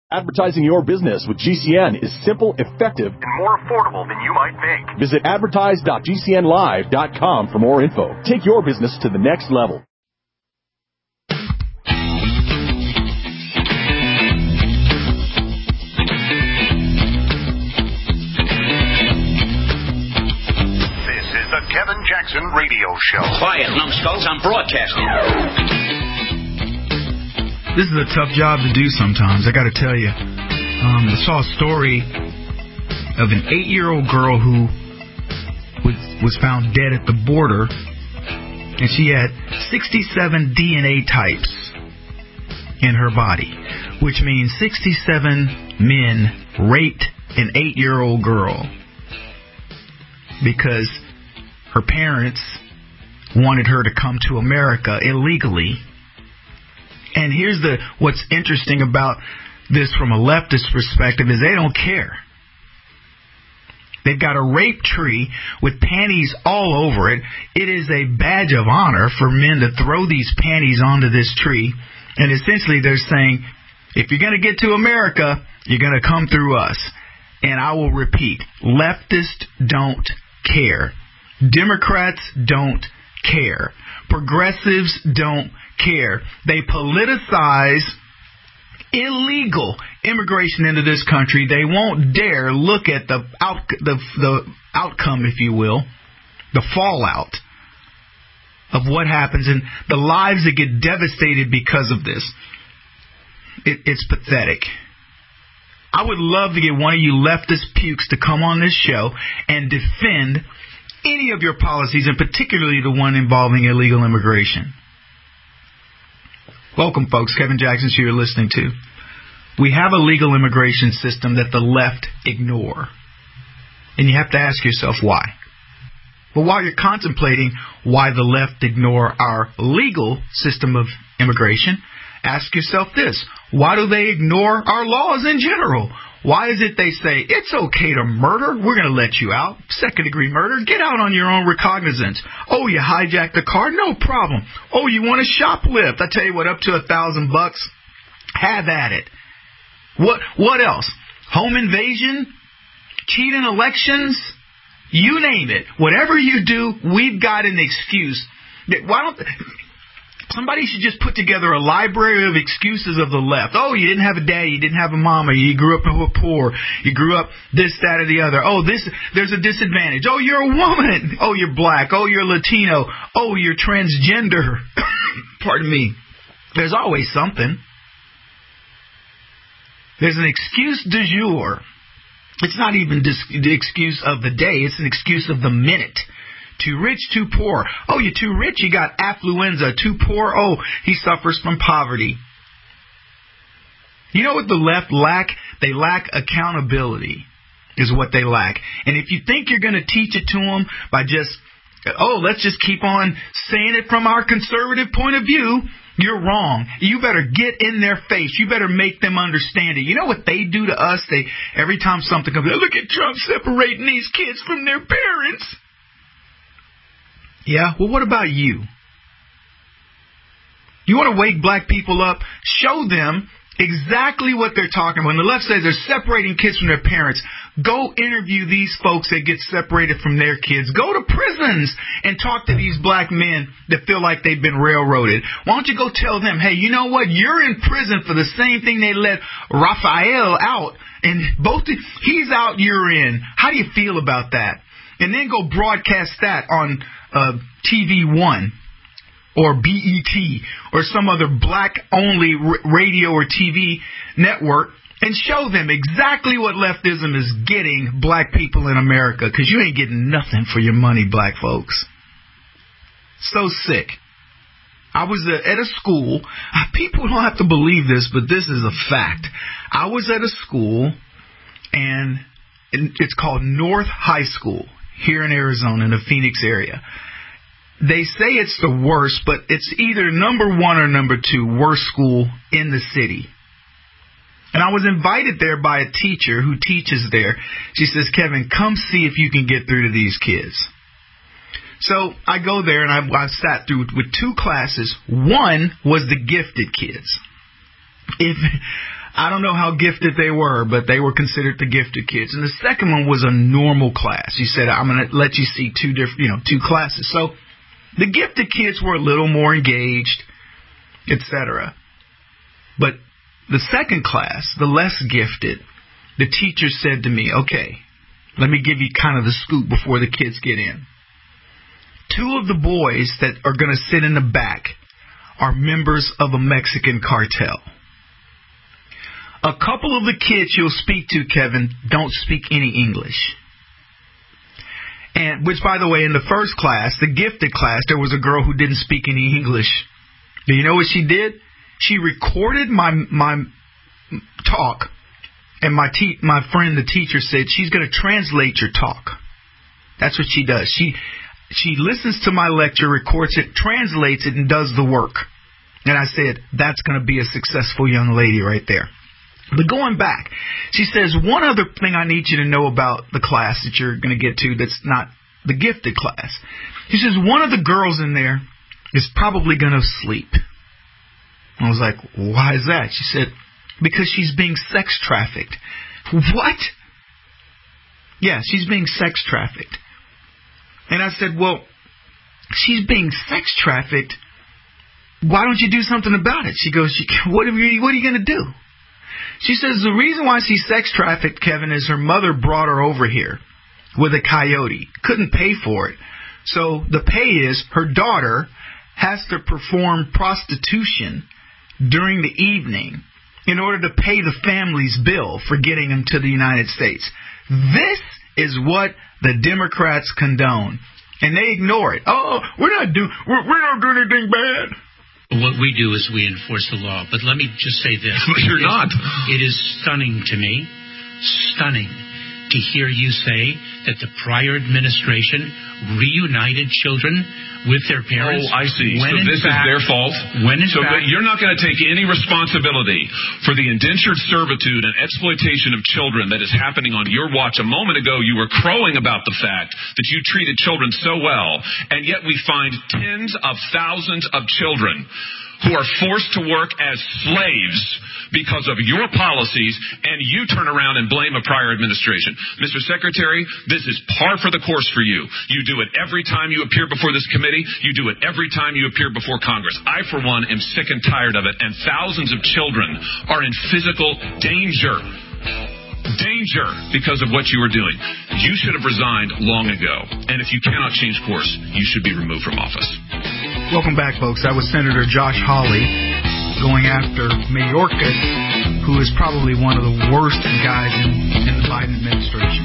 Advertising your business with GCN is simple, effective, and more affordable than you might think. Visit advertise.gcnlive.com for more info. Take your business to the next level. This is the Kevin Jackson Radio Show. Quiet, numbskulls, I'm broadcasting. This is a tough job to do sometimes, I got to tell you. I saw a story of an 8-year-old girl who was found dead at the border, and she had 67 DNA types in her body, which means 67 men raped an 8-year-old girl because her parents wanted her to come to America illegally. And here's what's interesting about this from a leftist perspective is they don't care. They've got a rape tree with panties all over it. It is a badge of honor for men to throw these panties onto this tree. And essentially they're saying, if you're going to get to America, you're going to come through us. And I will repeat, leftists don't care. Democrats don't care. Progressives don't care. They politicize illegal immigration into this country. They won't dare look at the outcome, if you will, the fallout of what happens and the lives that get devastated because of this. It's pathetic. I would love to get one of you leftist pukes to come on this show and defend any of your policies, and particularly the one involving illegal immigration. Welcome, folks. Kevin Jackson, who you're listening to. We have a legal immigration system that the left ignore. And you have to ask yourself why. But while you're contemplating why the left ignore our legal system of immigration, ask yourself this. Why do they ignore our laws in general? Why is it they say, it's okay to murder, we're going to let you out, second-degree murder, get out on your own recognizance. Oh, you hijacked a car, no problem. Oh, you want to shoplift, I tell you what, up to $1,000, have at it. What else? Home invasion, cheating elections, you name it. Whatever you do, we've got an excuse. Why don't... Somebody should just put together a library of excuses of the left. Oh, you didn't have a daddy, you didn't have a mama, you grew up poor, you grew up this, that, or the other. Oh, there's a disadvantage. Oh, you're a woman. Oh, you're black. Oh, you're Latino. Oh, you're transgender. Pardon me. There's always something. There's an excuse du jour. It's not even the excuse of the day. It's an excuse of the minute. Too rich, too poor. Oh, you're too rich, you got affluenza. Too poor, oh, he suffers from poverty. You know what the left lack? They lack accountability is what they lack. And if you think you're going to teach it to them by just, let's just keep on saying it from our conservative point of view, you're wrong. You better get in their face. You better make them understand it. You know what they do to us? Every time something comes, look at Trump separating these kids from their parents. Yeah, well, what about you? You want to wake black people up? Show them exactly what they're talking about. When the left says they're separating kids from their parents, go interview these folks that get separated from their kids. Go to prisons and talk to these black men that feel like they've been railroaded. Why don't you go tell them, hey, you know what? You're in prison for the same thing they let Raphael out. And he's out, you're in. How do you feel about that? And then go broadcast that on TV One or BET or some other black-only radio or TV network and show them exactly what leftism is getting black people in America, because you ain't getting nothing for your money, black folks. So sick. I was at a school. People don't have to believe this, but this is a fact. I was at a school, and it's called North High School here in Arizona, in the Phoenix area. They say it's the worst, but it's either number 1 or number 2 worst school in the city. And I was invited there by a teacher who teaches there. She says, Kevin, come see if you can get through to these kids. So I go there, and I sat through with 2 classes. One was the gifted kids. I don't know how gifted they were, but they were considered the gifted kids. And the second one was a normal class. He said, I'm going to let you see two classes. So the gifted kids were a little more engaged, etc. But the second class, the less gifted, the teacher said to me, okay, let me give you kind of the scoop before the kids get in. 2 of the boys that are going to sit in the back are members of a Mexican cartel. A couple of the kids you'll speak to, Kevin, don't speak any English. And which, by the way, in the first class, the gifted class, there was a girl who didn't speak any English. Do you know what she did? She recorded my talk, and my friend, the teacher, said she's going to translate your talk. That's what she does. She listens to my lecture, records it, translates it, and does the work. And I said, that's going to be a successful young lady right there. But going back, she says, one other thing I need you to know about the class that you're going to get to that's not the gifted class. She says, one of the girls in there is probably going to sleep. I was like, why is that? She said, because she's being sex trafficked. What? Yeah, she's being sex trafficked. And I said, well, she's being sex trafficked. Why don't you do something about it? She goes, what are you going to do? She says the reason why she's sex trafficked, Kevin, is her mother brought her over here with a coyote. Couldn't pay for it. So the pay is her daughter has to perform prostitution during the evening in order to pay the family's bill for getting them to the United States. This is what the Democrats condone. And they ignore it. Oh, we're not doing anything bad. What we do is we enforce the law. But let me just say this. You're not. It is stunning to me, stunning, to hear you say that the prior administration reunited children with their parents. Oh, I see. So this is their fault? But you're not going to take any responsibility for the indentured servitude and exploitation of children that is happening on your watch. A moment ago, you were crowing about the fact that you treated children so well, and yet we find tens of thousands of children who are forced to work as slaves because of your policies, and you turn around and blame a prior administration. Mr. Secretary, this is par for the course for you. You do it every time you appear before this committee. You do it every time you appear before Congress. I, for one, am sick and tired of it, and thousands of children are in physical danger because of what you are doing. You should have resigned long ago, and if you cannot change course, you should be removed from office. Welcome back, folks. That was Senator Josh Hawley going after Mayorkas, who is probably one of the worst guys in the Biden administration.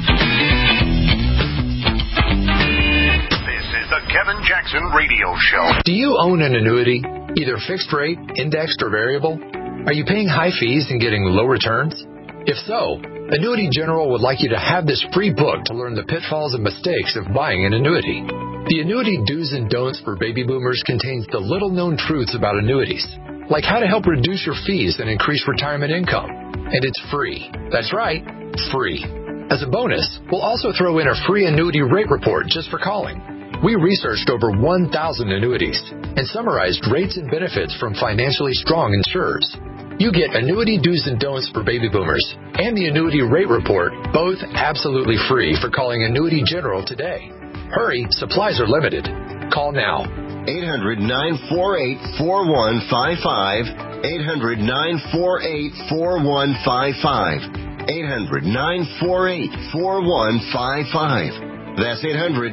This is the Kevin Jackson Radio Show. Do you own an annuity, either fixed rate, indexed, or variable? Are you paying high fees and getting low returns? If so, Annuity General would like you to have this free book to learn the pitfalls and mistakes of buying an annuity. The Annuity Do's and Don'ts for Baby Boomers contains the little-known truths about annuities, like how to help reduce your fees and increase retirement income. And it's free. That's right, free. As a bonus, we'll also throw in a free annuity rate report just for calling. We researched over 1,000 annuities and summarized rates and benefits from financially strong insurers. You get Annuity Do's and Don'ts for Baby Boomers and the Annuity Rate Report, both absolutely free for calling Annuity General today. Hurry, supplies are limited. Call now. 800-948-4155. 800-948-4155. 800-948-4155. That's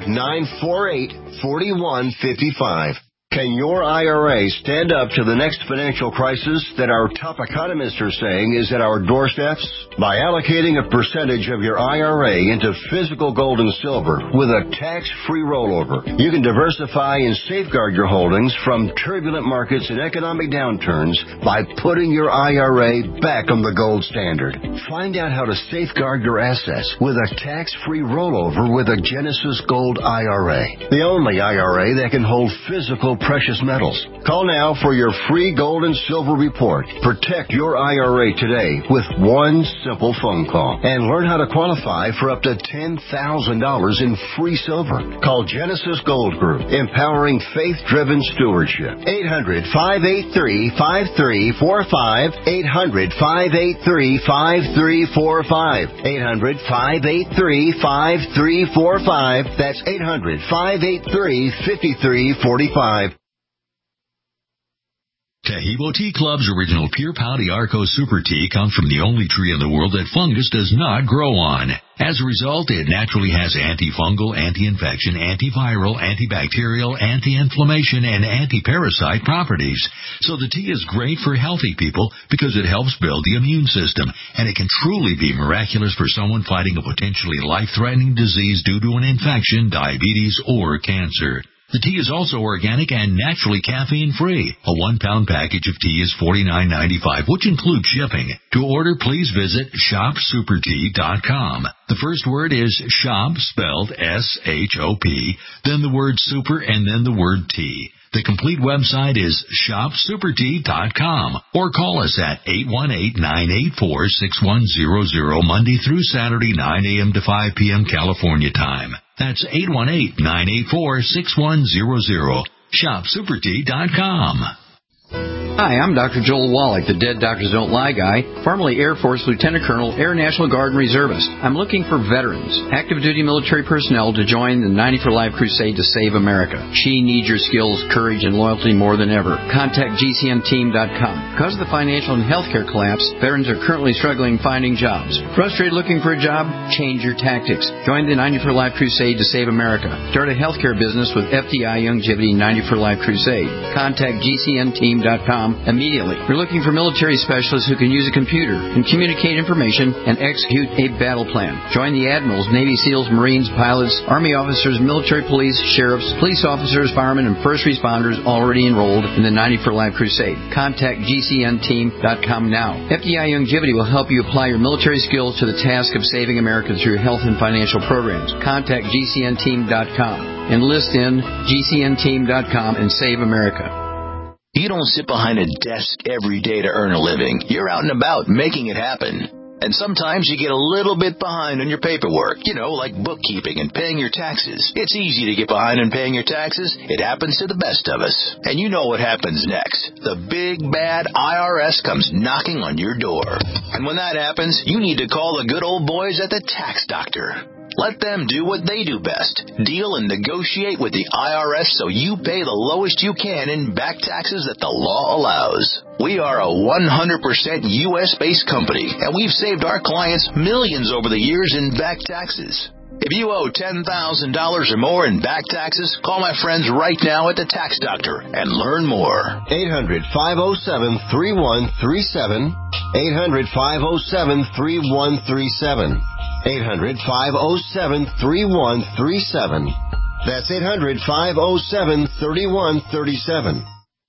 800-948-4155. Can your IRA stand up to the next financial crisis that our top economists are saying is at our doorsteps? By allocating a percentage of your IRA into physical gold and silver with a tax-free rollover, you can diversify and safeguard your holdings from turbulent markets and economic downturns by putting your IRA back on the gold standard. Find out how to safeguard your assets with a tax-free rollover with a Genesis Gold IRA, the only IRA that can hold physical precious metals. Call now for your free gold and silver report. Protect your IRA today with one simple phone call and learn how to qualify for up to $10,000 in free silver. Call Genesis Gold Group, empowering faith-driven stewardship. 800-583-5345. 800-583-5345. 800-583-5345. That's 800-583-5345. Tahibo Tea Club's original Pure Pau Arco Super Tea comes from the only tree in the world that fungus does not grow on. As a result, it naturally has antifungal, anti-infection, antiviral, antibacterial, anti-inflammation, and anti-parasite properties. So the tea is great for healthy people because it helps build the immune system, and it can truly be miraculous for someone fighting a potentially life-threatening disease due to an infection, diabetes, or cancer. The tea is also organic and naturally caffeine-free. A 1-pound package of tea is $49.95, which includes shipping. To order, please visit shopsupertea.com. The first word is shop, spelled S-H-O-P, then the word super, and then the word tea. The complete website is shopsupertea.com, or call us at 818-984-6100 Monday through Saturday, 9 a.m. to 5 p.m. California time. That's 818-984-6100. shopsupertea.com. Hi, I'm Dr. Joel Wallach, the Dead Doctors Don't Lie guy, formerly Air Force Lieutenant Colonel, Air National Guard and Reservist. I'm looking for veterans, active duty military personnel to join the 90 for Life crusade to save America. She needs your skills, courage, and loyalty more than ever. Contact GCNteam.com. Because of the financial and healthcare collapse, veterans are currently struggling finding jobs. Frustrated looking for a job? Change your tactics. Join the 90 for Life crusade to save America. Start a healthcare business with FDI Youngevity 90 for Life crusade. Contact GCNteam.com immediately. We're looking for military specialists who can use a computer and communicate information and execute a battle plan. Join the admirals, Navy SEALs, Marines, pilots, Army officers, military police, sheriffs, police officers, firemen, and first responders already enrolled in the 90 for Life crusade. Contact GCNteam.com now. FDI Youngevity will help you apply your military skills to the task of saving America through health and financial programs. Contact GCNteam.com. Enlist in GCNteam.com and save America. You don't sit behind a desk every day to earn a living. You're out and about making it happen. And sometimes you get a little bit behind on your paperwork, like bookkeeping and paying your taxes. It's easy to get behind on paying your taxes. It happens to the best of us. And you know what happens next. The big, bad IRS comes knocking on your door. And when that happens, you need to call the good old boys at the Tax Doctor. Let them do what they do best. Deal and negotiate with the IRS so you pay the lowest you can in back taxes that the law allows. We are a 100% U.S.-based company, and we've saved our clients millions over the years in back taxes. If you owe $10,000 or more in back taxes, call my friends right now at the Tax Doctor and learn more. 800-507-3137. 800-507-3137. 800-507-3137. That's 800-507-3137.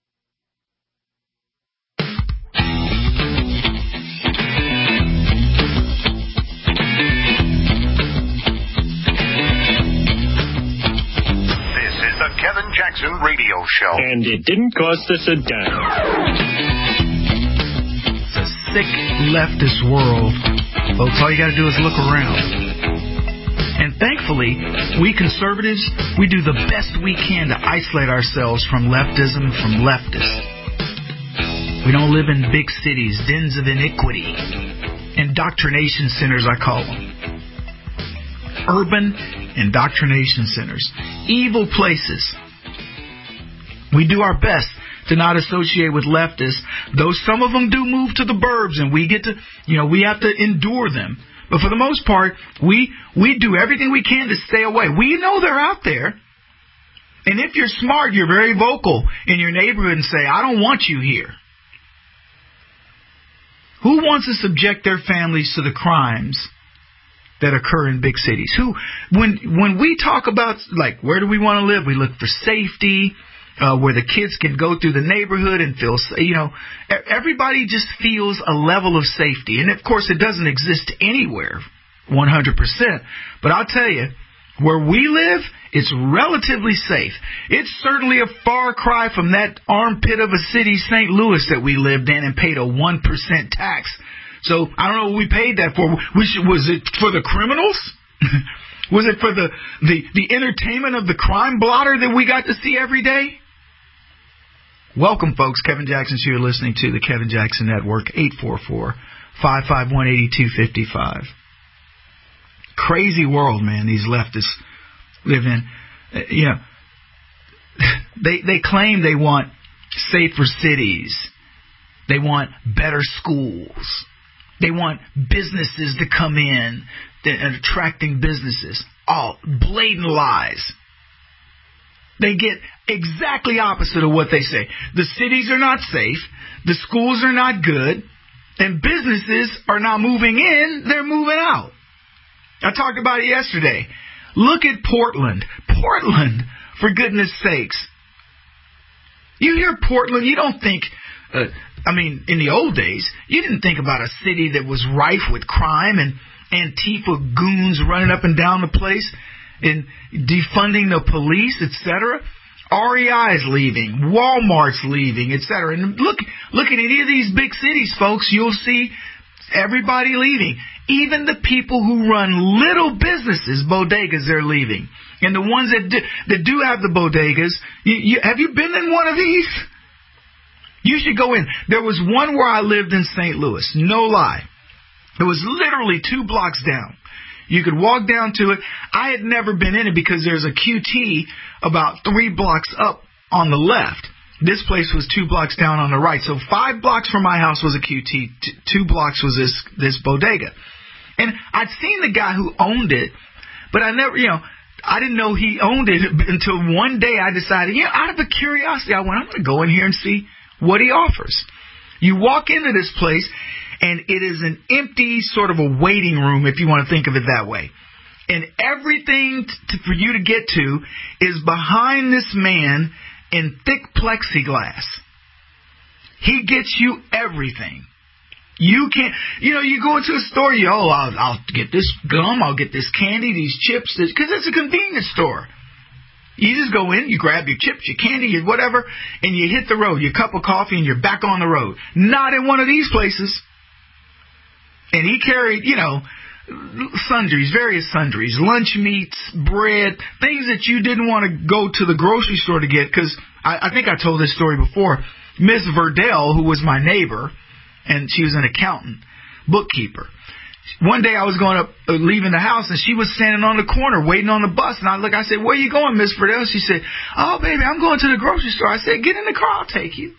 This is the Kevin Jackson Radio Show. And it didn't cost us a dime. It's a sick leftist world. Folks, all you got to do is look around. And thankfully, we conservatives, we do the best we can to isolate ourselves from leftism, from leftists. We don't live in big cities, dens of iniquity, indoctrination centers, I call them. Urban indoctrination centers. Evil places. We do our best to not associate with leftists, though some of them do move to the burbs, and we get to, we have to endure them. But for the most part, we do everything we can to stay away. We know they're out there. And if you're smart, you're very vocal in your neighborhood and say, I don't want you here. Who wants to subject their families to the crimes that occur in big cities? When we talk about, where do we want to live? We look for safety, where the kids can go through the neighborhood and feel, everybody just feels a level of safety. And, of course, it doesn't exist anywhere 100%. But I'll tell you, Where we live, it's relatively safe. It's certainly a far cry from that armpit of a city, St. Louis, that we lived in and paid a 1% tax. So I don't know what we paid that for. Was it for the criminals? Was it for the entertainment of the crime blotter that we got to see every day? Welcome, folks. Kevin Jackson's here, listening to the Kevin Jackson Network, 844-551-8255. Crazy world, man, these leftists live in. They claim they want safer cities. They want better schools. They want businesses to come in and attracting businesses. All blatant lies. They get exactly opposite of what they say. The cities are not safe. The schools are not good. And businesses are not moving in. They're moving out. I talked about it yesterday. Look at Portland. Portland, for goodness sakes. You hear Portland, you don't think, in the old days, you didn't think about a city that was rife with crime and Antifa goons running up and down the place and defunding the police, etc. REI is leaving, Walmart's leaving, etc. And look at any of these big cities, folks, you'll see everybody leaving. Even the people who run little businesses, bodegas, they're leaving. And the ones that do have the bodegas, have you been in one of these? You should go in. There was one where I lived in St. Louis. No lie. It was literally 2 blocks down. You could walk down to it. I had never been in it because there's a QT about 3 blocks up on the left. This place was 2 blocks down on the right. So 5 blocks from my house was a QT. 2 blocks was this bodega. And I'd seen the guy who owned it, but I never, I didn't know he owned it until one day I decided, out of a curiosity, I'm going to go in here and see what he offers. You walk into this place, and it is an empty sort of a waiting room, if you want to think of it that way. And everything for you to get to is behind this man in thick plexiglass. He gets you everything. You can't, you go into a store, I'll get this gum, I'll get this candy, these chips, because it's a convenience store. You just go in, you grab your chips, your candy, your whatever, and you hit the road, your cup of coffee, and you're back on the road. Not in one of these places. And he carried, sundries, various sundries, lunch meats, bread, things that you didn't want to go to the grocery store to get, because I think I told this story before. Miss Verdell, who was my neighbor, and she was an accountant, bookkeeper. One day I was leaving the house, and she was standing on the corner waiting on the bus. And I said, "Where are you going, Miss Verdell?" She said, "Oh, baby, I'm going to the grocery store." I said, "Get in the car, I'll take you."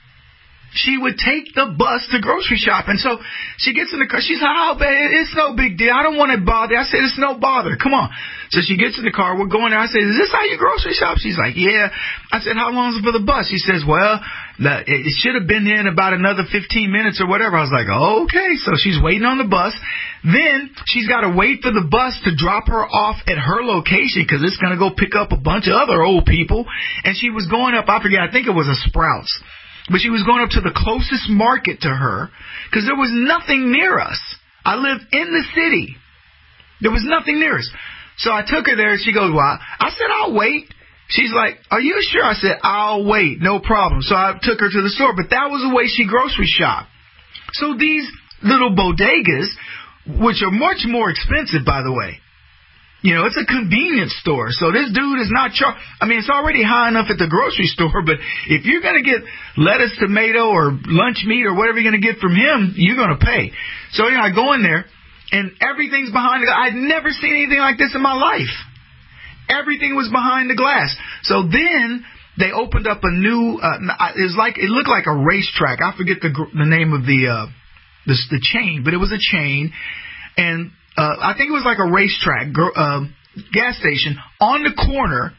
She would take the bus to grocery shop. And so she gets in the car. She's like, "Oh, babe, it's no big deal. I don't want to bother." I said, "It's no bother. Come on." So she gets in the car. We're going there. I said, "Is this how you grocery shop?" She's like, "Yeah." I said, "How long is it for the bus?" She says, "Well, it should have been in about another 15 minutes or whatever." I was like, "Okay." So she's waiting on the bus. Then she's got to wait for the bus to drop her off at her location because it's going to go pick up a bunch of other old people. And she was going up, I think it was a Sprouts. But she was going up to the closest market to her because there was nothing near us. I live in the city. There was nothing near us. So I took her there, and she goes, "Well," I said, "I'll wait." She's like, "Are you sure?" I said, "I'll wait, no problem." So I took her to the store, but that was the way she grocery shopped. So these little bodegas, which are much more expensive, by the way. It's a convenience store. So this dude is not it's already high enough at the grocery store, but if you're going to get lettuce, tomato, or lunch meat, or whatever you're going to get from him, you're going to pay. So I go in there, and everything's behind the glass. I'd never seen anything like this in my life. Everything was behind the glass. So then they opened up a new, it looked like a racetrack. I forget the name of the chain, but it was a chain. And I think it was like a racetrack, gas station on the corner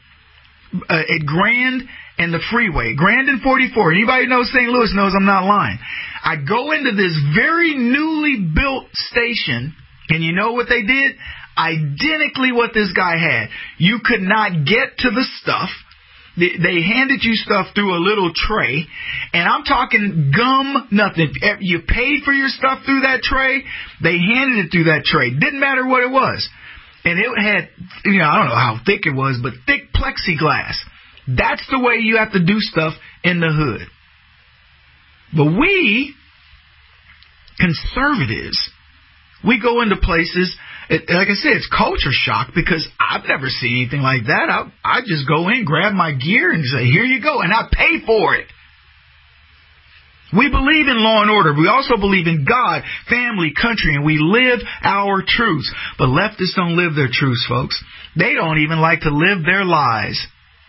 at Grand and the freeway. Grand and 44. Anybody who knows St. Louis knows I'm not lying. I go into this very newly built station, and you know what they did? Identically what this guy had. You could not get to the stuff. They handed you stuff through a little tray, and I'm talking gum, nothing. You paid for your stuff through that tray. They handed it through that tray. Didn't matter what it was. and it had, I don't know how thick it was, but thick plexiglass. That's the way you have to do stuff in the hood. But we, conservatives, we go into places, like I said, it's culture shock because I've never seen anything like that. I just go in, grab my gear, and say, here you go, and I pay for it. We believe in law and order. We also believe in God, family, country, and we live our truths. But leftists don't live their truths, folks. They don't even like to live their lies.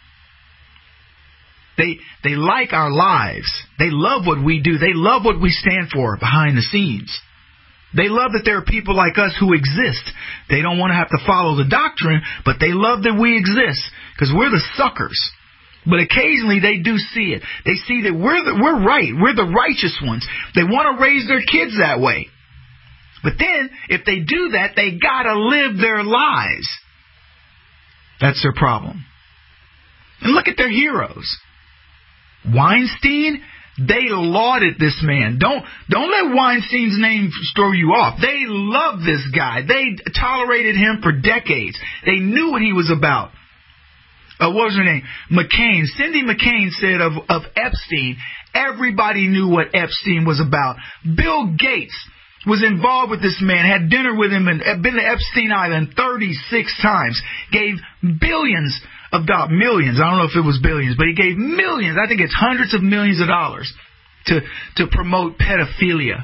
They like our lives. They love what we do. They love what we stand for behind the scenes. They love that there are people like us who exist. They don't want to have to follow the doctrine, but they love that we exist because we're the suckers. But occasionally they do see it. They see that we're right. We're the righteous ones. They want to raise their kids that way. But then, if they do that, they gotta live their lives. That's their problem. And look at their heroes. Weinstein, they lauded this man. Don't let Weinstein's name throw you off. They loved this guy. They tolerated him for decades. They knew what he was about. What was her name? McCain. Cindy McCain said of Epstein, everybody knew what Epstein was about. Bill Gates was involved with this man, had dinner with him, and been to Epstein Island 36 times. Gave billions of dollars, millions, I don't know if it was billions, but he gave millions, I think it's hundreds of millions of dollars to promote pedophilia.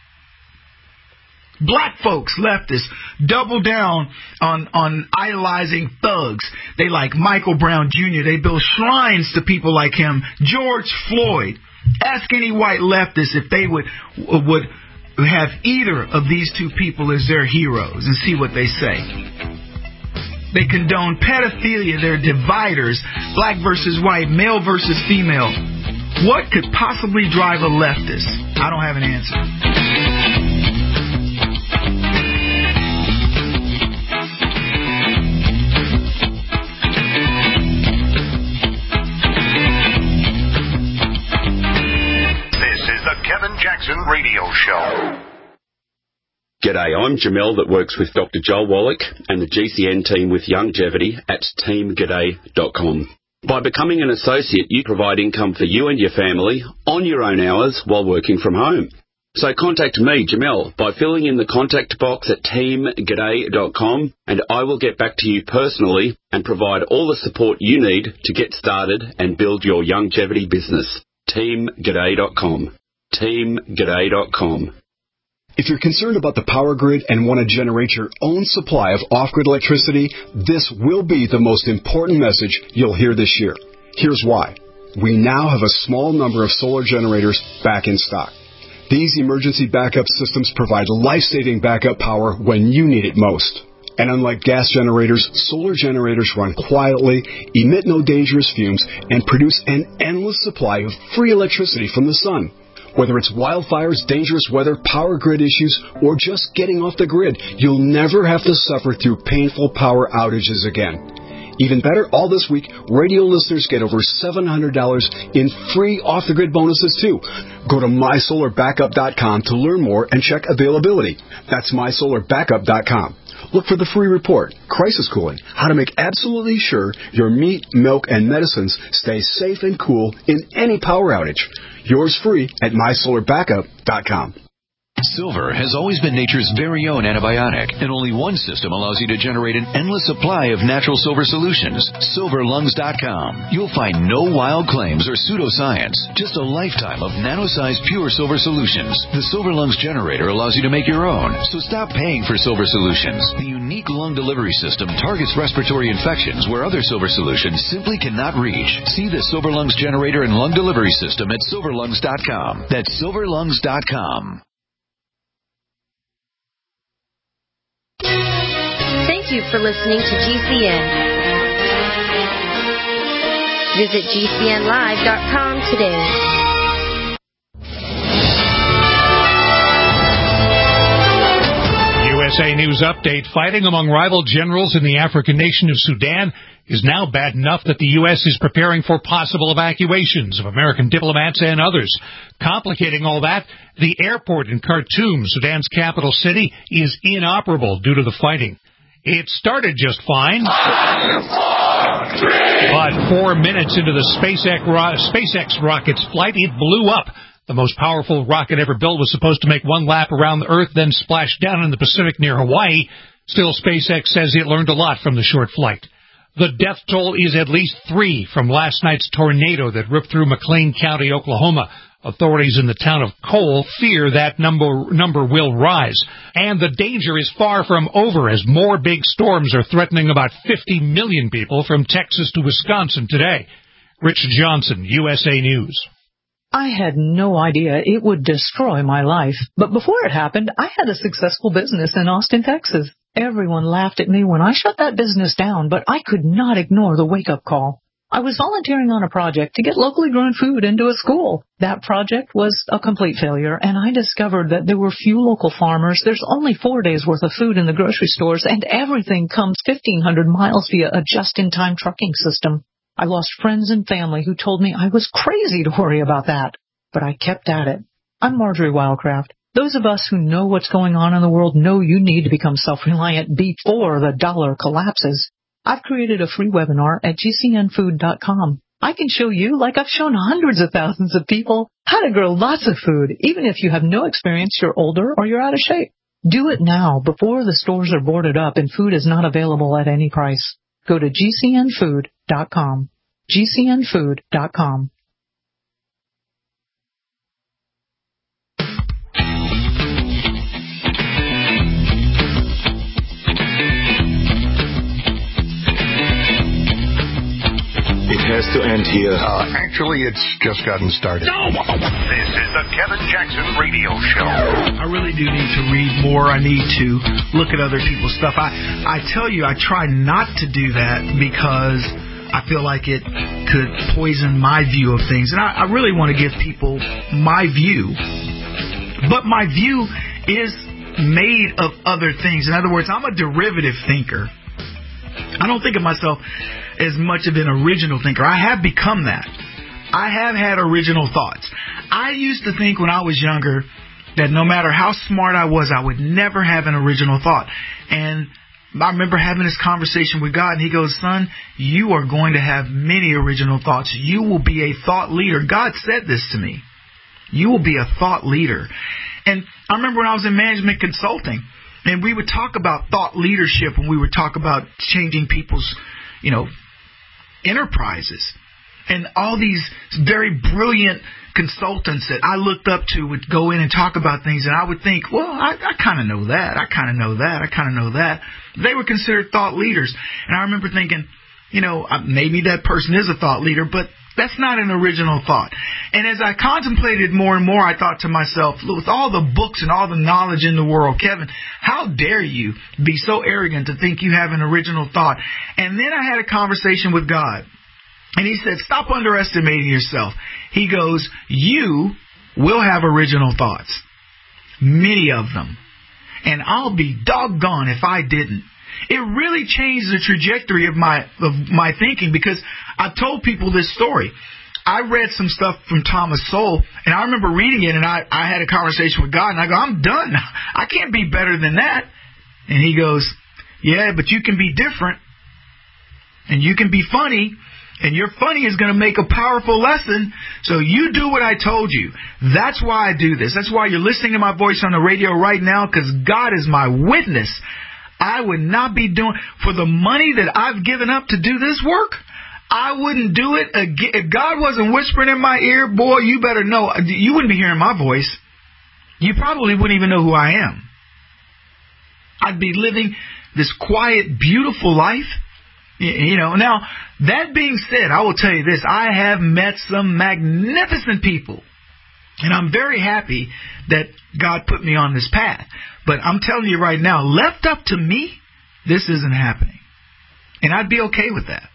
Black folks, leftists, double down on idolizing thugs. They like Michael Brown Jr. They build shrines to people like him. George Floyd. Ask any white leftist if they would have either of these two people as their heroes and see what they say. They condone pedophilia. They're dividers. Black versus white, male versus female. What could possibly drive a leftist? I don't have an answer. Kevin Jackson Radio Show. G'day, I'm Jamel that works with Dr. Joel Wallach and the GCN team with Longevity at teamg'day.com. By becoming an associate, you provide income for you and your family on your own hours while working from home. So contact me, Jamel, by filling in the contact box at teamg'day.com, and I will get back to you personally and provide all the support you need to get started and build your longevity business. teamg'day.com. teamg'day.com. If you're concerned about the power grid and want to generate your own supply of off-grid electricity, this will be the most important message you'll hear this year. Here's why. We now have a small number of solar generators back in stock. These emergency backup systems provide life-saving backup power when you need it most. And unlike gas generators, solar generators run quietly, emit no dangerous fumes, and produce an endless supply of free electricity from the sun. Whether it's wildfires, dangerous weather, power grid issues, or just getting off the grid, you'll never have to suffer through painful power outages again. Even better, all this week, radio listeners get over $700 in free off-the-grid bonuses, too. Go to mysolarbackup.com to learn more and check availability. That's mysolarbackup.com. Look for the free report, Crisis Cooling, how to make absolutely sure your meat, milk, and medicines stay safe and cool in any power outage. Yours free at mysolarbackup.com. Silver has always been nature's very own antibiotic, and only one system allows you to generate an endless supply of natural silver solutions. SilverLungs.com. You'll find no wild claims or pseudoscience, just a lifetime of nano-sized pure silver solutions. The Silver Lungs generator allows you to make your own, so stop paying for silver solutions. The unique lung delivery system targets respiratory infections where other silver solutions simply cannot reach. See the Silver Lungs generator and lung delivery system at SilverLungs.com. That's SilverLungs.com. Thank you for listening to GCN. Visit GCNlive.com today. USA News Update. Fighting among rival generals in the African nation of Sudan is now bad enough that the U.S. is preparing for possible evacuations of American diplomats and others. Complicating all that, the airport in Khartoum, Sudan's capital city, is inoperable due to the fighting. It started just fine, but 4 minutes into the SpaceX rocket's flight, it blew up. The most powerful rocket ever built was supposed to make one lap around the Earth, then splash down in the Pacific near Hawaii. Still, SpaceX says it learned a lot from the short flight. The death toll is at least 3 from last night's tornado that ripped through McLean County, Oklahoma. Authorities in the town of Cole fear that number will rise. And the danger is far from over as more big storms are threatening about 50 million people from Texas to Wisconsin today. Rich Johnson, USA News. I had no idea it would destroy my life. But before it happened, I had a successful business in Austin, Texas. Everyone laughed at me when I shut that business down, but I could not ignore the wake-up call. I was volunteering on a project to get locally grown food into a school. That project was a complete failure, and I discovered that there were few local farmers. There's only 4 days' worth of food in the grocery stores, and everything comes 1,500 miles via a just-in-time trucking system. I lost friends and family who told me I was crazy to worry about that, but I kept at it. I'm Marjorie Wildcraft. Those of us who know what's going on in the world know you need to become self-reliant before the dollar collapses. I've created a free webinar at gcnfood.com. I can show you, like I've shown hundreds of thousands of people, how to grow lots of food, even if you have no experience, you're older, or you're out of shape. Do it now before the stores are boarded up and food is not available at any price. Go to gcnfood.com. gcnfood.com. It has to end here. Actually, it's just gotten started. No! This is the Kevin Jackson Radio Show. I really do need to read more. I need to look at other people's stuff. I tell you, I try not to do that because I feel like it could poison my view of things. And I really want to give people my view. But my view is made of other things. In other words, I'm a derivative thinker. I don't think of myself as much of an original thinker. I have become that. I have had original thoughts. I used to think when I was younger that no matter how smart I was, I would never have an original thought. And I remember having this conversation with God, and He goes, son, you are going to have many original thoughts. You will be a thought leader. God said this to me. You will be a thought leader. And I remember when I was in management consulting, and we would talk about thought leadership when we would talk about changing people's, enterprises. And all these very brilliant consultants that I looked up to would go in and talk about things, and I would think, well, I kind of know that. I kind of know that. I kind of know that. They were considered thought leaders. And I remember thinking, maybe that person is a thought leader, but that's not an original thought. And as I contemplated more and more, I thought to myself, with all the books and all the knowledge in the world, Kevin, how dare you be so arrogant to think you have an original thought? And then I had a conversation with God. And He said, stop underestimating yourself. He goes, you will have original thoughts. Many of them. And I'll be doggone if I didn't. It really changed the trajectory of my thinking, because I've told people this story. I read some stuff from Thomas Sowell, and I remember reading it, and I had a conversation with God, and I go, I'm done. I can't be better than that. And He goes, yeah, but you can be different, and you can be funny, and your funny is going to make a powerful lesson, so you do what I told you. That's why I do this. That's why you're listening to my voice on the radio right now, because God is my witness. I would not be doing, for the money that I've given up to do this work, I wouldn't do it again. If God wasn't whispering in my ear, boy, you better know, you wouldn't be hearing my voice. You probably wouldn't even know who I am. I'd be living this quiet, beautiful life. Now, that being said, I will tell you this, I have met some magnificent people. And I'm very happy that God put me on this path. But I'm telling you right now, left up to me, this isn't happening. And I'd be okay with that.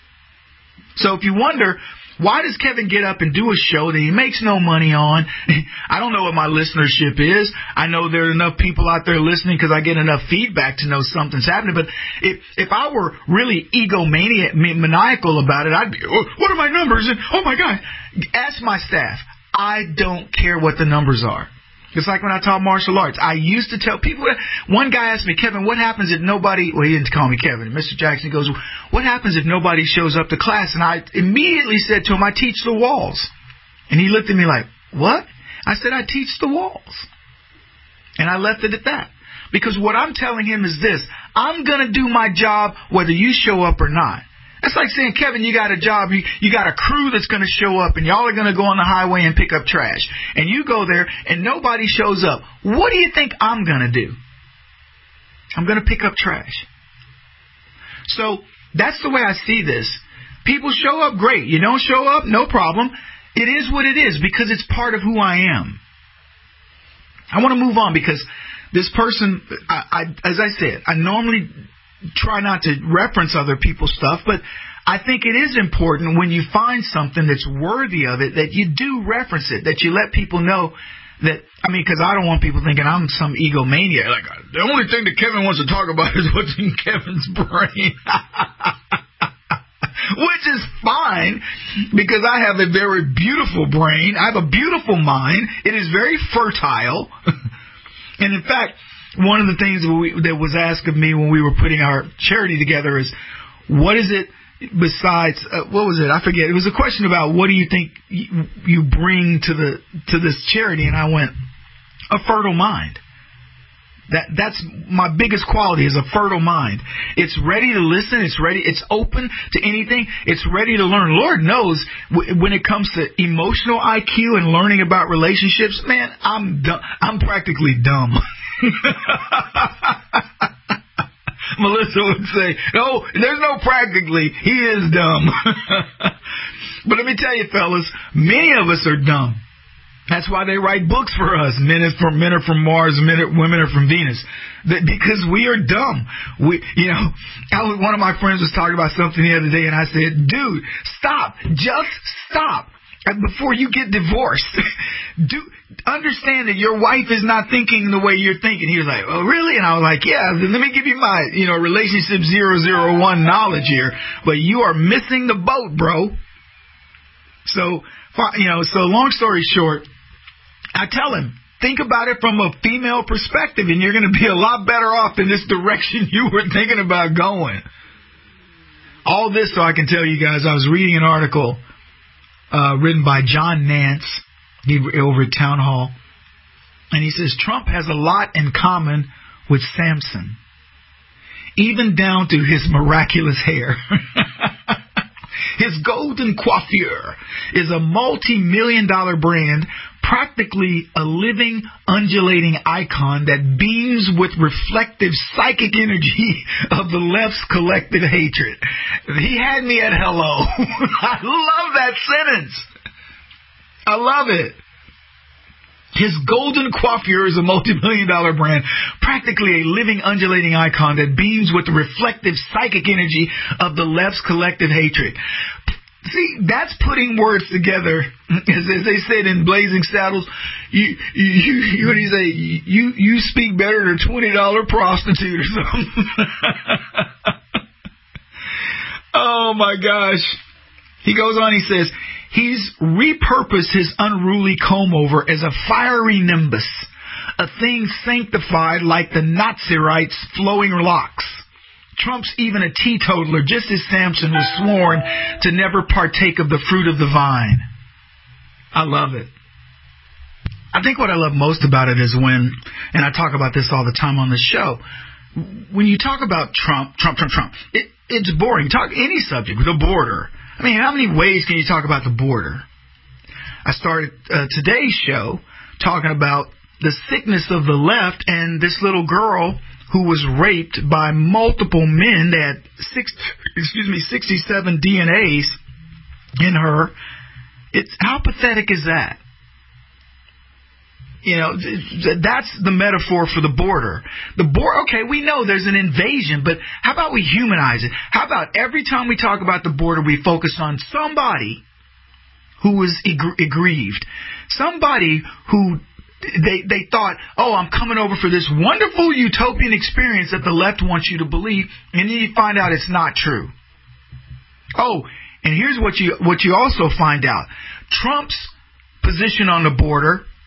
So if you wonder, why does Kevin get up and do a show that he makes no money on? I don't know what my listenership is. I know there are enough people out there listening because I get enough feedback to know something's happening. But if I were really maniacal about it, I'd be, what are my numbers? And, oh, my God. Ask my staff. I don't care what the numbers are. It's like when I taught martial arts. I used to tell people, one guy asked me, Kevin, what happens if nobody, well, he didn't call me Kevin, Mr. Jackson goes, what happens if nobody shows up to class? And I immediately said to him, I teach the walls. And he looked at me like, what? I said, I teach the walls. And I left it at that. Because what I'm telling him is this, I'm going to do my job whether you show up or not. That's like saying, Kevin, you got a job, you got a crew that's going to show up, and y'all are going to go on the highway and pick up trash. And you go there, and nobody shows up. What do you think I'm going to do? I'm going to pick up trash. So that's the way I see this. People show up, great. You don't show up, no problem. It is what it is because it's part of who I am. I want to move on because this person, as I said, I normally try not to reference other people's stuff, but I think it is important when you find something that's worthy of it that you do reference it, that you let people know that, I mean, because I don't want people thinking I'm some egomaniac. Like, the only thing that Kevin wants to talk about is what's in Kevin's brain. Which is fine, because I have a very beautiful brain. I have a beautiful mind. It is very fertile. And in fact, one of the things that was asked of me when we were putting our charity together is, what is it besides, what was it? I forget. It was a question about what do you think you bring to this charity? And I went, a fertile mind. That's my biggest quality, is a fertile mind. It's ready to listen. It's ready. It's open to anything. It's ready to learn. Lord knows when it comes to emotional IQ and learning about relationships, man, I'm practically dumb. Melissa would say, no, there's no practically. He is dumb. But let me tell you, fellas, many of us are dumb. That's why they write books for us. Men are from Mars, women are from Venus. Because we are dumb. One of my friends was talking about something the other day, and I said, dude, stop. Just stop. Before you get divorced, understand that your wife is not thinking the way you're thinking. He was like, oh, really? And I was like, yeah, let me give you my, relationship 001 knowledge here. But you are missing the boat, bro. So long story short, I tell him, think about it from a female perspective, and you're going to be a lot better off in this direction you were thinking about going. All this so I can tell you guys, I was reading an article written by John Nance over at Town Hall, and he says Trump has a lot in common with Samson, even down to his miraculous hair. His golden coiffure is a multi-million-dollar brand, practically a living, undulating icon that beams with reflective psychic energy of the left's collective hatred. He had me at hello. I love that sentence. I love it. His golden coiffure is a multi-million-dollar brand, practically a living, undulating icon that beams with the reflective psychic energy of the left's collective hatred. See, that's putting words together. As they said in Blazing Saddles, you what do you say? You speak better than a $20 prostitute or something. Oh my gosh. He goes on, he says, he's repurposed his unruly comb-over as a fiery nimbus, a thing sanctified like the Nazi-rites' flowing locks. Trump's even a teetotaler, just as Samson was sworn to never partake of the fruit of the vine. I love it. I think what I love most about it is when, and I talk about this all the time on the show, when you talk about Trump, it's boring. Talk any subject, the border. I mean, how many ways can you talk about the border? I started today's show talking about the sickness of the left and this little girl who was raped by multiple men that had 67 DNAs in her. How pathetic is that? That's the metaphor for the border. Okay, we know there's an invasion, but how about we humanize it? How about every time we talk about the border, we focus on somebody who was aggrieved, somebody who they thought, oh, I'm coming over for this wonderful utopian experience that the left wants you to believe, and then you find out it's not true. Oh, and here's what you also find out. Trump's position on the border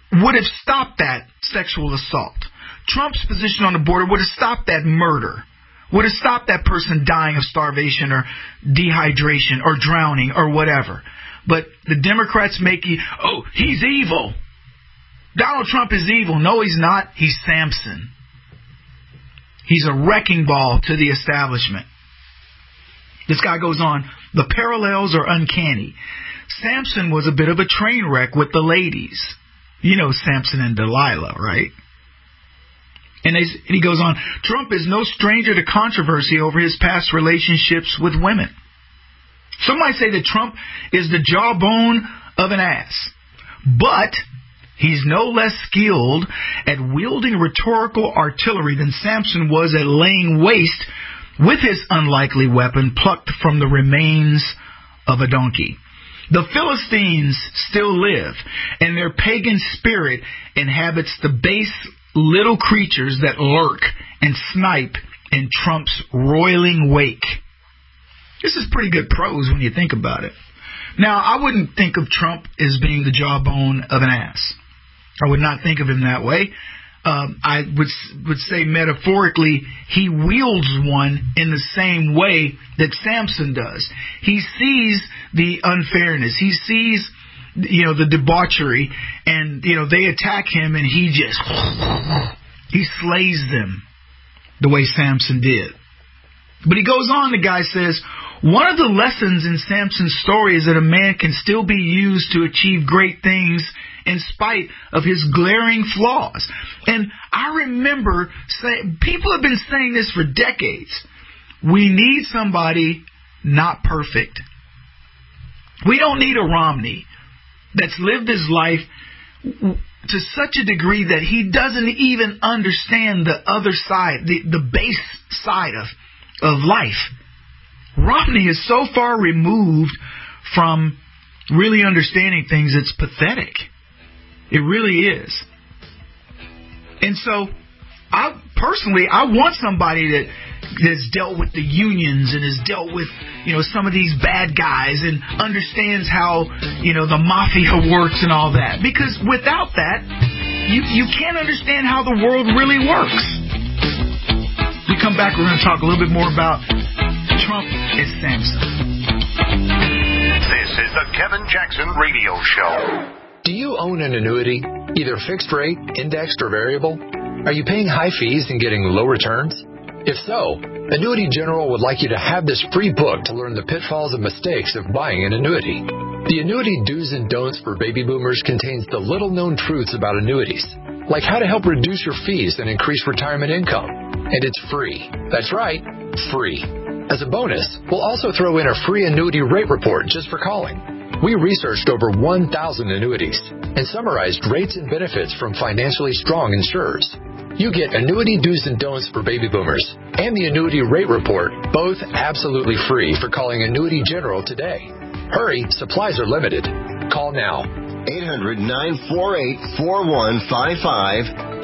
would have stopped that sexual assault. Trump's position on the border would have stopped that murder, would have stopped that person dying of starvation or dehydration or drowning or whatever. But the Democrats make he's evil. Donald Trump is evil. No, he's not. He's Samson. He's a wrecking ball to the establishment. This guy goes on, the parallels are uncanny. Samson was a bit of a train wreck with the ladies. You know Samson and Delilah, right? And he goes on, Trump is no stranger to controversy over his past relationships with women. Some might say that Trump is the jawbone of an ass. But he's no less skilled at wielding rhetorical artillery than Samson was at laying waste with his unlikely weapon plucked from the remains of a donkey. The Philistines still live, and their pagan spirit inhabits the base little creatures that lurk and snipe in Trump's roiling wake. This is pretty good prose when you think about it. Now, I wouldn't think of Trump as being the jawbone of an ass. I would not think of him that way. I would say metaphorically, he wields one in the same way that Samson does. He sees the unfairness. He sees, the debauchery, and, they attack him, and he slays them the way Samson did. But he goes on, the guy says, one of the lessons in Samson's story is that a man can still be used to achieve great things in spite of his glaring flaws. And I remember people have been saying this for decades. We need somebody not perfect. We don't need a Romney that's lived his life to such a degree that he doesn't even understand the other side, the base side of life. Romney is so far removed from really understanding things, it's pathetic. It really is. And so, I want somebody that's dealt with the unions and has dealt with, some of these bad guys and understands how, the mafia works and all that. Because without that, you can't understand how the world really works. We come back, we're going to talk a little bit more about Trump as Samson. This is the Kevin Jackson Radio Show. Do you own an annuity, either fixed rate, indexed, or variable? Are you paying high fees and getting low returns? If so, Annuity General would like you to have this free book to learn the pitfalls and mistakes of buying an annuity. The Annuity Do's and Don'ts for Baby Boomers contains the little-known truths about annuities, like how to help reduce your fees and increase retirement income. And it's free. That's right, free. As a bonus, we'll also throw in a free annuity rate report just for calling. We researched over 1,000 annuities and summarized rates and benefits from financially strong insurers. You get Annuity Do's and Don'ts for Baby Boomers and the Annuity Rate Report, both absolutely free for calling Annuity General today. Hurry, supplies are limited. Call now. 800-948-4155.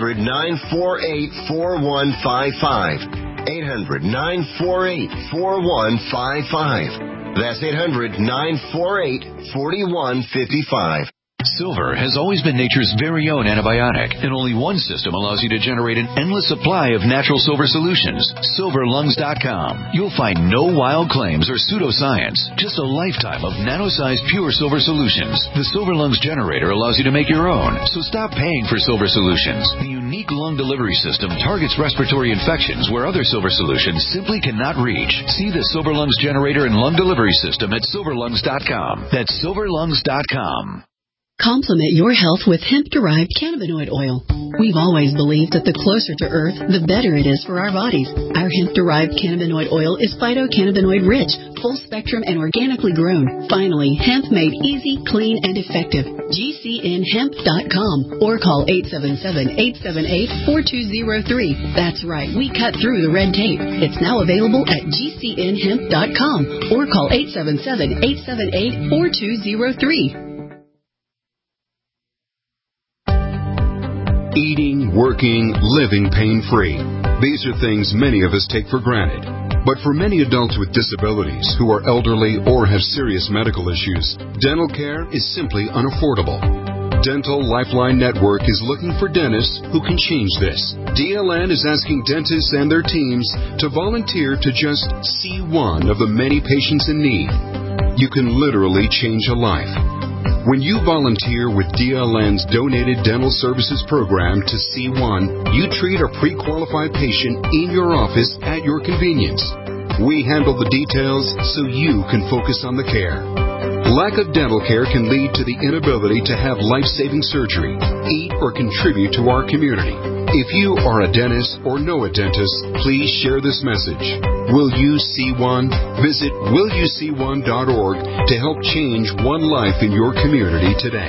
800-948-4155. 800-948-4155. That's 800-948-4155. Silver has always been nature's very own antibiotic, and only one system allows you to generate an endless supply of natural silver solutions. SilverLungs.com. You'll find no wild claims or pseudoscience, just a lifetime of nano-sized pure silver solutions. The Silver Lungs generator allows you to make your own, so stop paying for silver solutions. The unique lung delivery system targets respiratory infections where other silver solutions simply cannot reach. See the Silver Lungs generator and lung delivery system at SilverLungs.com. That's SilverLungs.com. Complement your health with hemp-derived cannabinoid oil. We've always believed that the closer to Earth, the better it is for our bodies. Our hemp-derived cannabinoid oil is phytocannabinoid-rich, full-spectrum, and organically grown. Finally, hemp made easy, clean, and effective. GCNHemp.com or call 877-878-4203. That's right, we cut through the red tape. It's now available at GCNHemp.com or call 877-878-4203. Eating, working, living pain-free. These are things many of us take for granted. But for many adults with disabilities who are elderly or have serious medical issues, dental care is simply unaffordable. Dental Lifeline Network is looking for dentists who can change this. DLN is asking dentists and their teams to volunteer to just see one of the many patients in need. You can literally change a life. When you volunteer with DLN's Donated Dental Services Program to C1, you treat a pre-qualified patient in your office at your convenience. We handle the details so you can focus on the care. Lack of dental care can lead to the inability to have life-saving surgery, eat, or contribute to our community. If you are a dentist or know a dentist, please share this message. Will you see one? Visit willyouseeone.org to help change one life in your community today.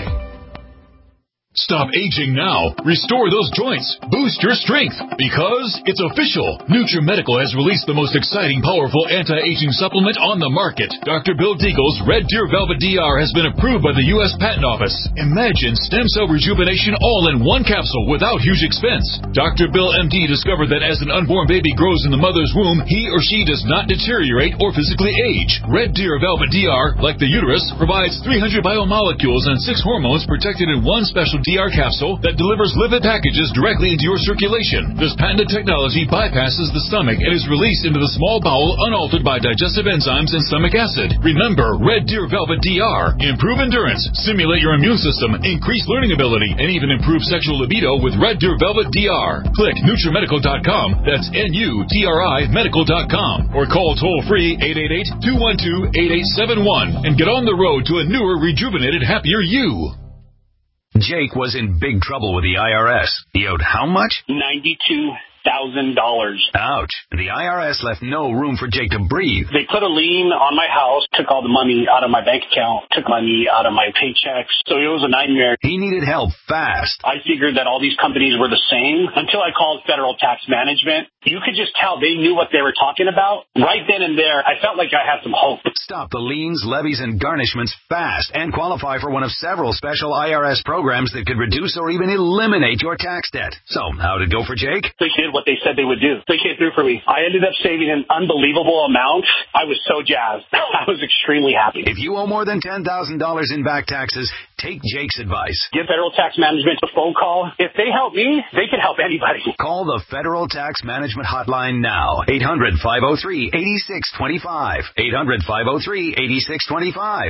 Stop aging now. Restore those joints. Boost your strength. Because it's official. NutriMedical has released the most exciting, powerful anti-aging supplement on the market. Dr. Bill Deagle's Red Deer Velvet DR has been approved by the U.S. Patent Office. Imagine stem cell rejuvenation all in one capsule without huge expense. Dr. Bill MD discovered that as an unborn baby grows in the mother's womb, he or she does not deteriorate or physically age. Red Deer Velvet DR, like the uterus, provides 300 biomolecules and 6 hormones protected in one special DR capsule that delivers lipid packages directly into your circulation. This patented technology bypasses the stomach and is released into the small bowel unaltered by digestive enzymes and stomach acid. Remember, Red Deer Velvet DR. Improve endurance, stimulate your immune system, increase learning ability, and even improve sexual libido with Red Deer Velvet DR. Click NutriMedical.com. That's NUTRI Medical.com. Or call toll-free 888-212-8871 and get on the road to a newer, rejuvenated, happier you. Jake was in big trouble with the IRS. He owed how much? $92,000. Ouch. The IRS left no room for Jake to breathe. They put a lien on my house, took all the money out of my bank account, took money out of my paychecks. So it was a nightmare. He needed help fast. I figured that all these companies were the same until I called Federal Tax Management. You could just tell they knew what they were talking about. Right then and there, I felt like I had some hope. Stop the liens, levies, and garnishments fast and qualify for one of several special IRS programs that could reduce or even eliminate your tax debt. So, how'd it go for Jake? They did what they said they would do. They came through for me. I ended up saving an unbelievable amount. I was so jazzed. I was extremely happy. If you owe more than $10,000 in back taxes, take Jake's advice. Give Federal Tax Management a phone call. If they help me, they can help anybody. Call the Federal Tax Management Hotline now. 800-503-8625. 800-503-8625.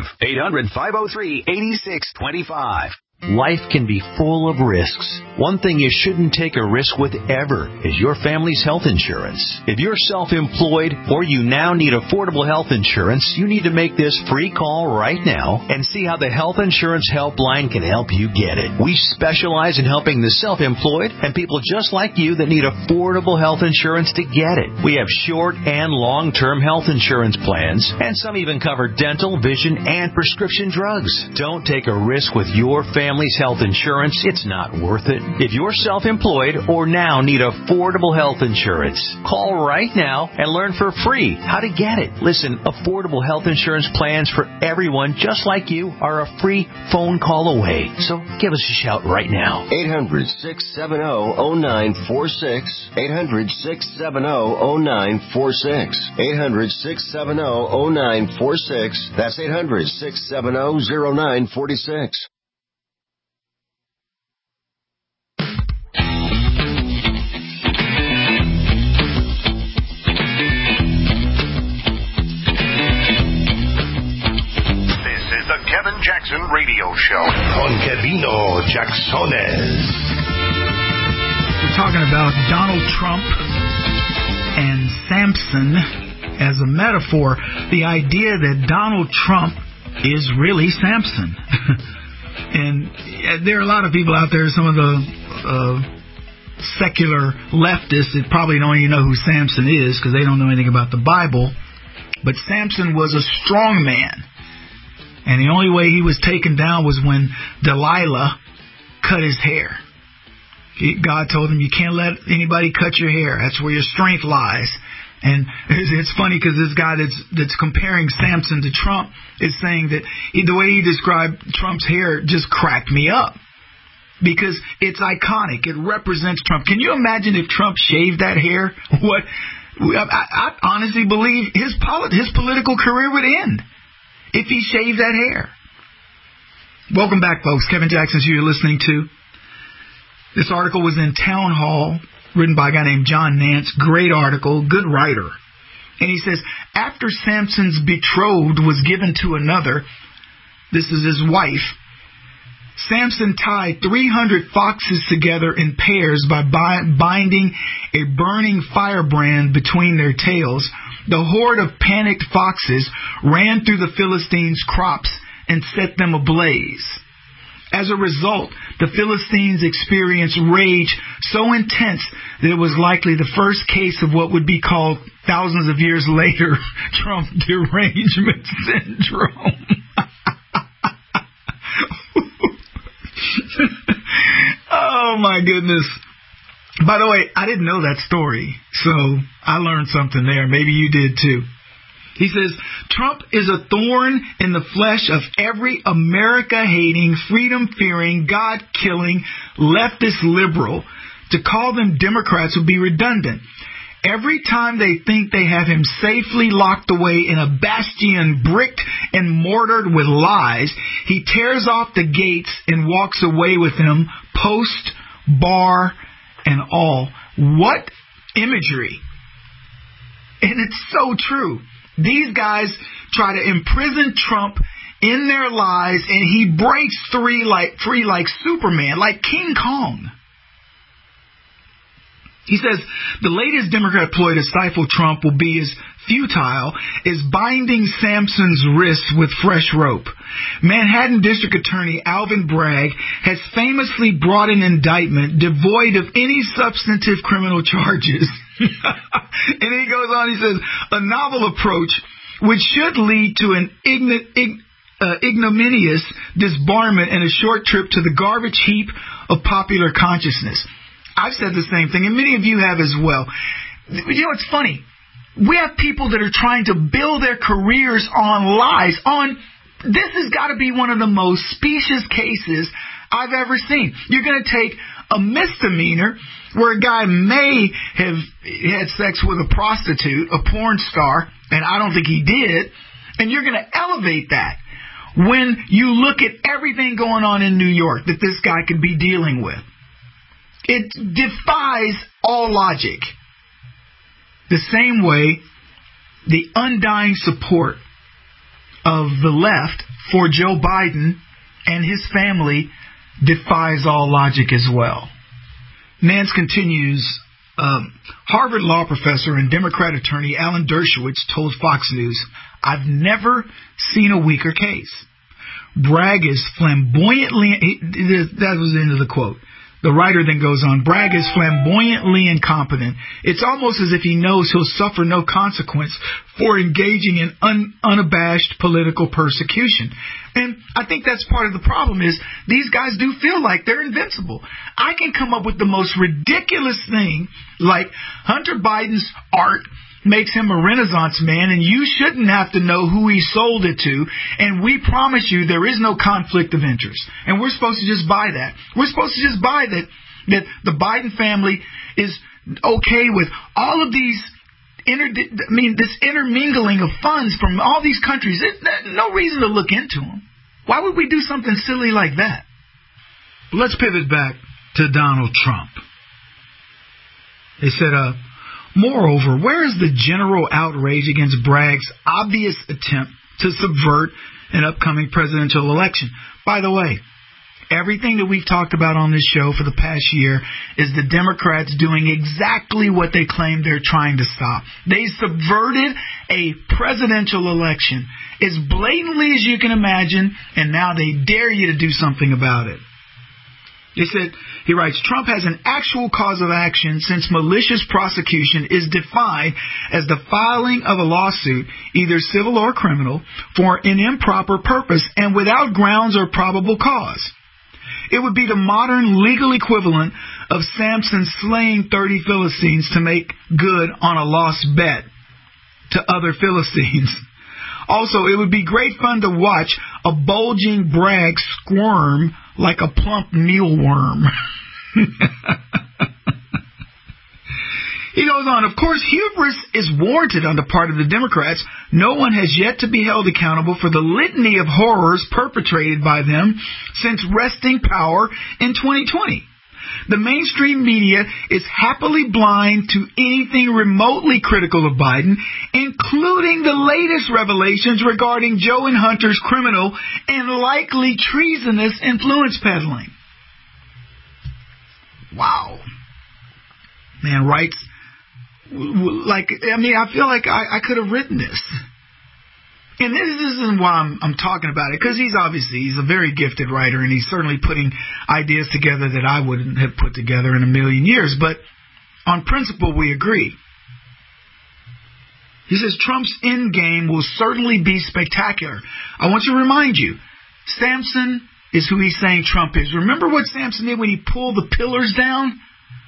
800-503-8625. Life can be full of risks. One thing you shouldn't take a risk with ever is your family's health insurance. If you're self-employed or you now need affordable health insurance, you need to make this free call right now and see how the Health Insurance Helpline can help you get it. We specialize in helping the self-employed and people just like you that need affordable health insurance to get it. We have short and long-term health insurance plans, and some even cover dental, vision, and prescription drugs. Don't take a risk with your family's health insurance. It's not worth it. If you're self-employed or now need affordable health insurance, call right now and learn for free how to get it. Listen, affordable health insurance plans for everyone just like you are a free phone call away. So give us a shout right now. 800-670-0946. 800-670-0946. 800-670-0946. That's 800-670-0946. Kevin Jackson Radio Show. Con Kevino Jacksones. We're talking about Donald Trump and Samson as a metaphor. The idea that Donald Trump is really Samson. And there are a lot of people out there, some of the secular leftists that probably don't even know who Samson is because they don't know anything about the Bible. But Samson was a strong man. And the only way he was taken down was when Delilah cut his hair. God told him, you can't let anybody cut your hair. That's where your strength lies. And it's funny because this guy that's comparing Samson to Trump is saying that the way he described Trump's hair just cracked me up. Because it's iconic. It represents Trump. Can you imagine if Trump shaved that hair? I honestly believe his political career would end if he shaved that hair. Welcome back, folks. Kevin Jackson's who you're listening to. This article was in Town Hall, written by a guy named John Nance. Great article, good writer. And he says, after Samson's betrothed was given to another, this is his wife, Samson tied 300 foxes together in pairs by binding a burning firebrand between their tails. The horde of panicked foxes ran through the Philistines' crops and set them ablaze. As a result, the Philistines experienced rage so intense that it was likely the first case of what would be called thousands of years later Trump derangement syndrome. Oh my goodness. By the way, I didn't know that story, so I learned something there. Maybe you did too. He says, Trump is a thorn in the flesh of every America-hating, freedom-fearing, God-killing, leftist liberal. To call them Democrats would be redundant. Every time they think they have him safely locked away in a bastion bricked and mortared with lies, he tears off the gates and walks away with them, post, bar, and all. What imagery! And it's so true. These guys try to imprison Trump in their lies, and he breaks free like Superman, like King Kong. He says the latest Democrat ploy to stifle Trump will be as futile as binding Samson's wrists with fresh rope. Manhattan District Attorney Alvin Bragg has famously brought an indictment devoid of any substantive criminal charges. And he goes on, he says, a novel approach which should lead to an ignominious disbarment and a short trip to the garbage heap of popular consciousness. I've said the same thing, and many of you have as well. You know, it's funny. We have people that are trying to build their careers on lies. This has got to be one of the most specious cases I've ever seen. You're going to take a misdemeanor where a guy may have had sex with a prostitute, a porn star, and I don't think he did, and you're going to elevate that when you look at everything going on in New York that this guy could be dealing with. It defies all logic. The same way the undying support of the left for Joe Biden and his family defies all logic as well. Nance continues, Harvard law professor and Democrat attorney Alan Dershowitz told Fox News, I've never seen a weaker case. Bragg is flamboyantly, that was the end of the quote. The writer then goes on, Bragg is flamboyantly incompetent. It's almost as if he knows he'll suffer no consequence for engaging in unabashed political persecution. And I think that's part of the problem is these guys do feel like they're invincible. I can come up with the most ridiculous thing like Hunter Biden's art makes him a Renaissance man, and you shouldn't have to know who he sold it to, and we promise you there is no conflict of interest. And we're supposed to just buy that. We're supposed to just buy that the Biden family is okay with all of these this intermingling of funds from all these countries. There's no reason to look into them. Why would we do something silly like that? But let's pivot back to Donald Trump. They said, moreover, where is the general outrage against Bragg's obvious attempt to subvert an upcoming presidential election? By the way, everything that we've talked about on this show for the past year is the Democrats doing exactly what they claim they're trying to stop. They subverted a presidential election as blatantly as you can imagine, and now they dare you to do something about it. He said, he writes, Trump has an actual cause of action since malicious prosecution is defined as the filing of a lawsuit, either civil or criminal, for an improper purpose and without grounds or probable cause. It would be the modern legal equivalent of Samson slaying 30 Philistines to make good on a lost bet to other Philistines. Also, it would be great fun to watch a bulging Bragg squirm like a plump mealworm. He goes on, of course, hubris is warranted on the part of the Democrats. No one has yet to be held accountable for the litany of horrors perpetrated by them since wresting power in 2020. The mainstream media is happily blind to anything remotely critical of Biden, including the latest revelations regarding Joe and Hunter's criminal and likely treasonous influence peddling. Wow. Man writes, I feel like I could have written this. And this isn't why I'm talking about it, because he's a very gifted writer, and he's certainly putting ideas together that I wouldn't have put together in a million years. But on principle, we agree. He says Trump's end game will certainly be spectacular. I want to remind you, Samson is who he's saying Trump is. Remember what Samson did when he pulled the pillars down?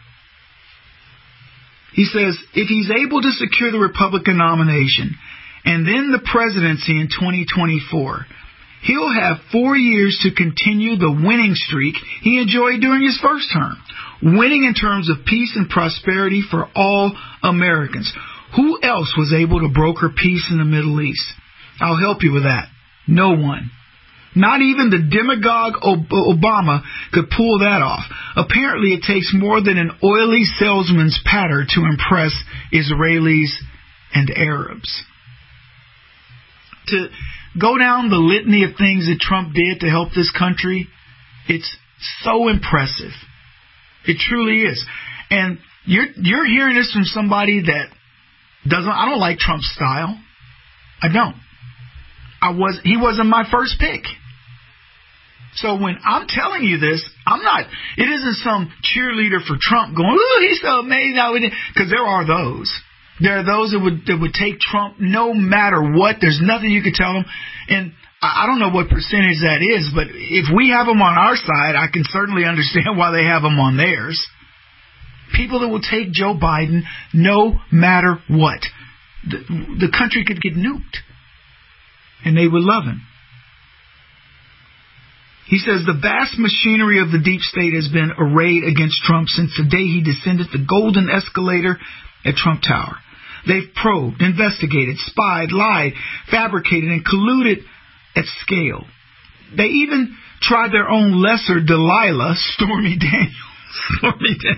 He says, if he's able to secure the Republican nomination and then the presidency in 2024, he'll have 4 years to continue the winning streak he enjoyed during his first term. Winning in terms of peace and prosperity for all Americans. Who else was able to broker peace in the Middle East? I'll help you with that. No one. Not even the demagogue Obama could pull that off. Apparently it takes more than an oily salesman's patter to impress Israelis and Arabs. To go down the litany of things that Trump did to help this country, it's so impressive. It truly is. And you're hearing this from somebody that I don't like Trump's style. I don't. He wasn't my first pick. So when I'm telling you this, it isn't some cheerleader for Trump going, ooh, he's so amazing. Because there are those. There are those that would take Trump no matter what. There's nothing you could tell them. And I don't know what percentage that is, but if we have them on our side, I can certainly understand why they have them on theirs. People that will take Joe Biden no matter what. The country could get nuked. And they would love him. He says the vast machinery of the deep state has been arrayed against Trump since the day he descended the golden escalator at Trump Tower. They've probed, investigated, spied, lied, fabricated, and colluded at scale. They even tried their own lesser Delilah, Stormy Daniels.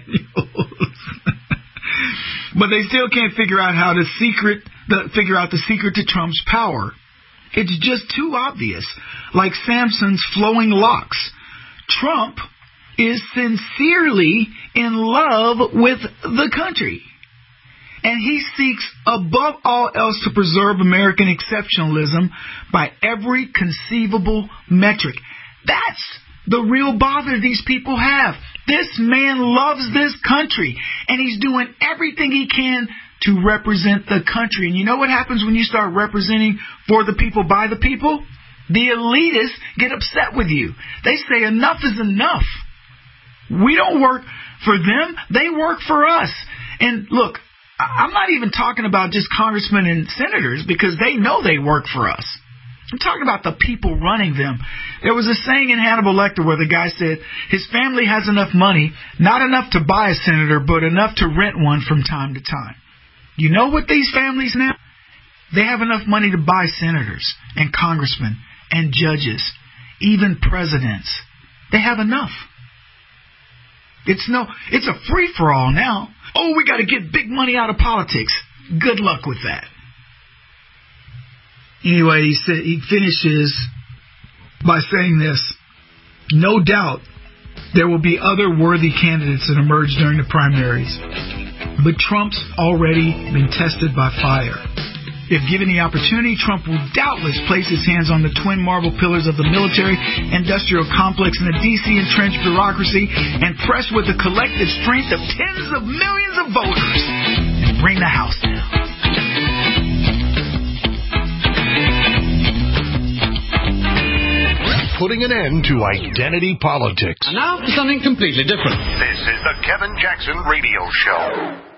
But they still can't figure out the secret to Trump's power. It's just too obvious, like Samson's flowing locks. Trump is sincerely in love with the country. And he seeks above all else to preserve American exceptionalism by every conceivable metric. That's the real bother these people have. This man loves this country, and he's doing everything he can to represent the country. And you know what happens when you start representing for the people, by the people? The elitists get upset with you. They say enough is enough. We don't work for them. They work for us. And look, I'm not even talking about just congressmen and senators, because they know they work for us. I'm talking about the people running them. There was a saying in Hannibal Lecter where the guy said his family has enough money, not enough to buy a senator, but enough to rent one from time to time. You know what these families now? They have enough money to buy senators and congressmen and judges, even presidents. They have enough. It's a free-for-all now. Oh, we got to get big money out of politics. Good luck with that. Anyway, he finishes by saying this. No doubt there will be other worthy candidates that emerge during the primaries. But Trump's already been tested by fire. If given the opportunity, Trump will doubtless place his hands on the twin marble pillars of the military-industrial complex and the D.C. entrenched bureaucracy and press with the collective strength of tens of millions of voters and bring the House down. Putting an end to identity politics. And now for something completely different. This is the Kevin Jackson Radio Show.